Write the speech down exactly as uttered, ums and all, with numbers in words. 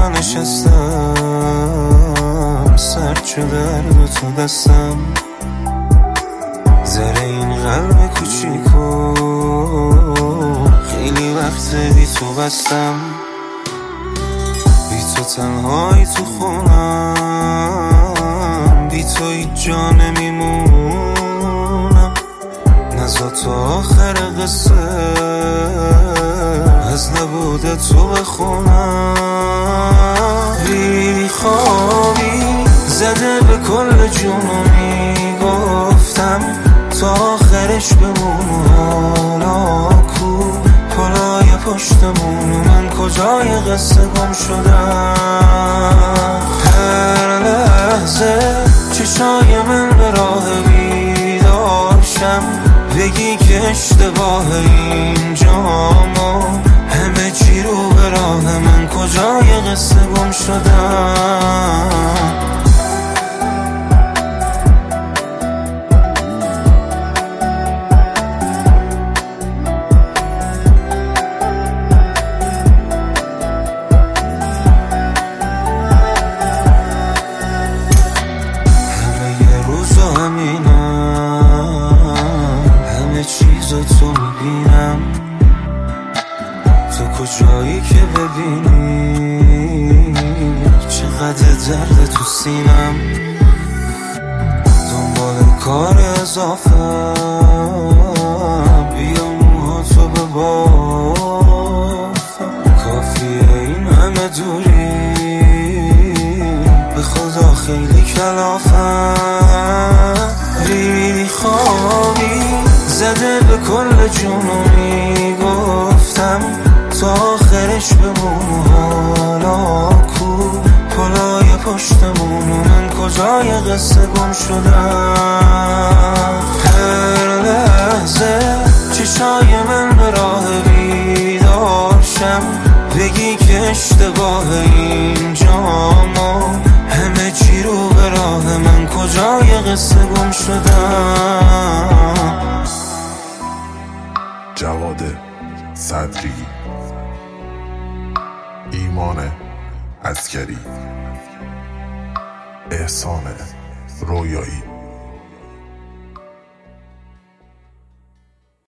خونه نشستم، سرد شده درد تو دستم، زره این قلب کوچیکو خیلی وقت بی تو بستم. بی تو تنهایی تو خونم، بی تو هیچ جا نمیمونم. نزا تا آخر قصه از نبود تو بخونم. بی خوابی زده به کل جونو، میگفتم تا آخرش بمون. حالا کو پلای پشتمون، من کجای قصه گم شدم. هر لحظه چشای من به راه بیدارشم، بگی که اشتباه اینجامو، همه چی رو به راه من، کجای قصه گم شدم. تو میبینم تو کجایی که ببینی چقدر درد تو سینم. دنبال کار اضافه بیا موها تو ببافم، کافیه این همه دوری به خدا خیلی کلافم. بی خوابی زده به کل جونو، میگفتم تا آخرش بمون. حالا کو پلای پشتمون، من کجای قصه گم شدم. هر لحظه چشای من به راه بیدارشم، بگی که اشتباه اینجامو، همه چی رو به راه من، کجای قصه گم شدم. جواد صدری، ایمان عسکری، احسان رویایی.